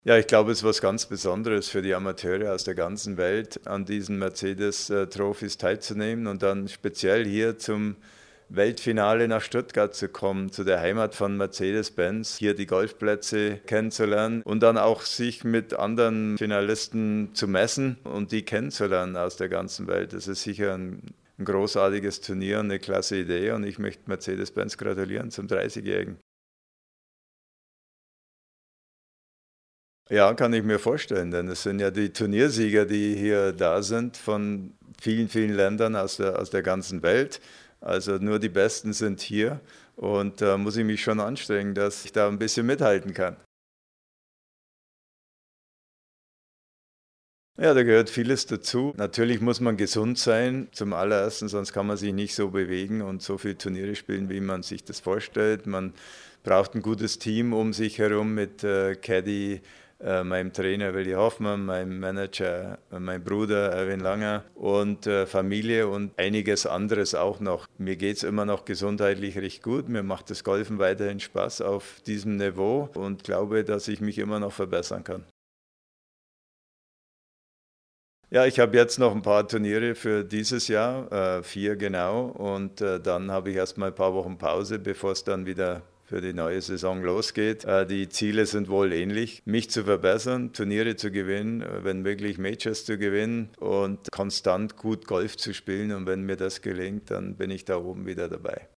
Ja, ich glaube, es ist was ganz Besonderes für die Amateure aus der ganzen Welt, an diesen Mercedes-Trophys teilzunehmen und dann speziell hier zum Weltfinale nach Stuttgart zu kommen, zu der Heimat von Mercedes-Benz, hier die Golfplätze kennenzulernen und dann auch sich mit anderen Finalisten zu messen und die kennenzulernen aus der ganzen Welt. Das ist sicher ein großartiges Turnier, eine klasse Idee und ich möchte Mercedes-Benz gratulieren zum 30-Jährigen. Ja, kann ich mir vorstellen, denn es sind ja die Turniersieger, die hier da sind von vielen, vielen Ländern aus der ganzen Welt. Also nur die Besten sind hier und da muss ich mich schon anstrengen, dass ich da ein bisschen mithalten kann. Ja, da gehört vieles dazu. Natürlich muss man gesund sein, zum allerersten, sonst kann man sich nicht so bewegen und so viele Turniere spielen, wie man sich das vorstellt. Man braucht ein gutes Team um sich herum mit Caddy, meinem Trainer Willi Hoffmann, meinem Manager, mein Bruder Erwin Langer und Familie und einiges anderes auch noch. Mir geht es immer noch gesundheitlich recht gut. Mir macht das Golfen weiterhin Spaß auf diesem Niveau und glaube, dass ich mich immer noch verbessern kann. Ja, ich habe jetzt noch ein paar Turniere für dieses Jahr, 4 genau, und dann habe ich erst mal ein paar Wochen Pause, bevor es dann wieder für die neue Saison losgeht. Die Ziele sind wohl ähnlich, mich zu verbessern, Turniere zu gewinnen, wenn möglich Majors zu gewinnen und konstant gut Golf zu spielen. Und wenn mir das gelingt, dann bin ich da oben wieder dabei.